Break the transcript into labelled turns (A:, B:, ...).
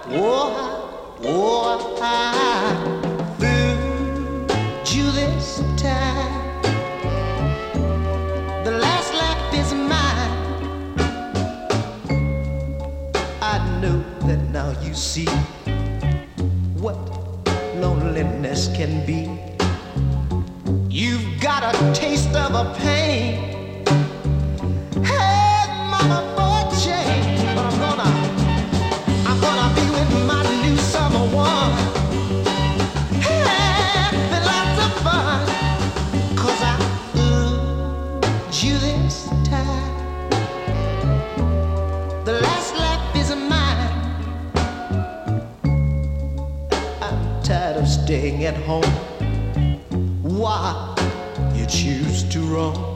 A: oh, I fooled you this time. The last laugh is mine. I know that now you see what loneliness can be. You've got a taste of a pain. Hey, mama, for a change, but I'm gonna be with my new summer one. Having lots of fun, 'cause I loved you this time. The last laugh is mine. I'm tired of staying at home. Why you choose to roam?